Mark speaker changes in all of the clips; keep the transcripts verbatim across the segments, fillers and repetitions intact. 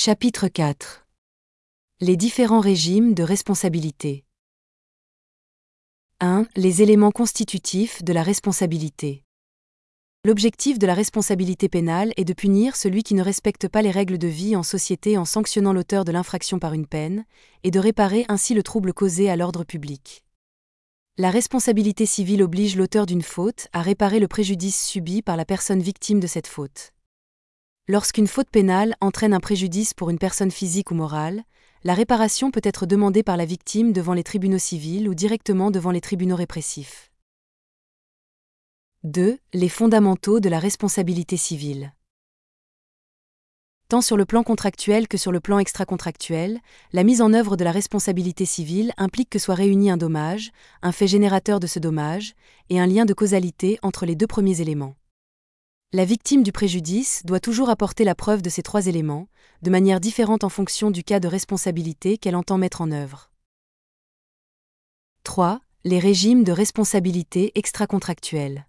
Speaker 1: Chapitre quatre. Les différents régimes de responsabilité. un. Les éléments constitutifs de la responsabilité. L'objectif de la responsabilité pénale est de punir celui qui ne respecte pas les règles de vie en société en sanctionnant l'auteur de l'infraction par une peine, et de réparer ainsi le trouble causé à l'ordre public. La responsabilité civile oblige l'auteur d'une faute à réparer le préjudice subi par la personne victime de cette faute. Lorsqu'une faute pénale entraîne un préjudice pour une personne physique ou morale, la réparation peut être demandée par la victime devant les tribunaux civils ou directement devant les tribunaux répressifs. deux. Les fondamentaux de la responsabilité civile. Tant sur le plan contractuel que sur le plan extracontractuel, la mise en œuvre de la responsabilité civile implique que soit réuni un dommage, un fait générateur de ce dommage, et un lien de causalité entre les deux premiers éléments. La victime du préjudice doit toujours apporter la preuve de ces trois éléments, de manière différente en fonction du cas de responsabilité qu'elle entend mettre en œuvre. trois. Les régimes de responsabilité extracontractuelle.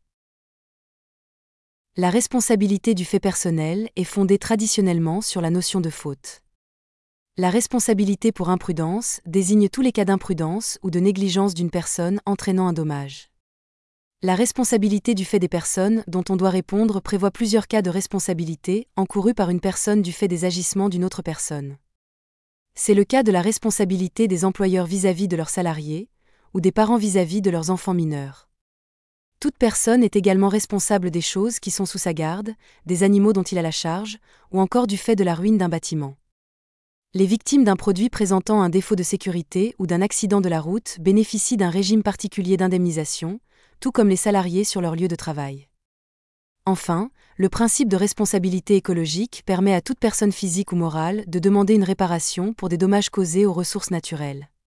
Speaker 1: La responsabilité du fait personnel est fondée traditionnellement sur la notion de faute. La responsabilité pour imprudence désigne tous les cas d'imprudence ou de négligence d'une personne entraînant un dommage. La responsabilité du fait des personnes dont on doit répondre prévoit plusieurs cas de responsabilité encourus par une personne du fait des agissements d'une autre personne. C'est le cas de la responsabilité des employeurs vis-à-vis de leurs salariés, ou des parents vis-à-vis de leurs enfants mineurs. Toute personne est également responsable des choses qui sont sous sa garde, des animaux dont il a la charge, ou encore du fait de la ruine d'un bâtiment. Les victimes d'un produit présentant un défaut de sécurité ou d'un accident de la route bénéficient d'un régime particulier d'indemnisation, tout comme les salariés sur leur lieu de travail. Enfin, le principe de responsabilité écologique permet à toute personne physique ou morale de demander une réparation pour des dommages causés aux ressources naturelles.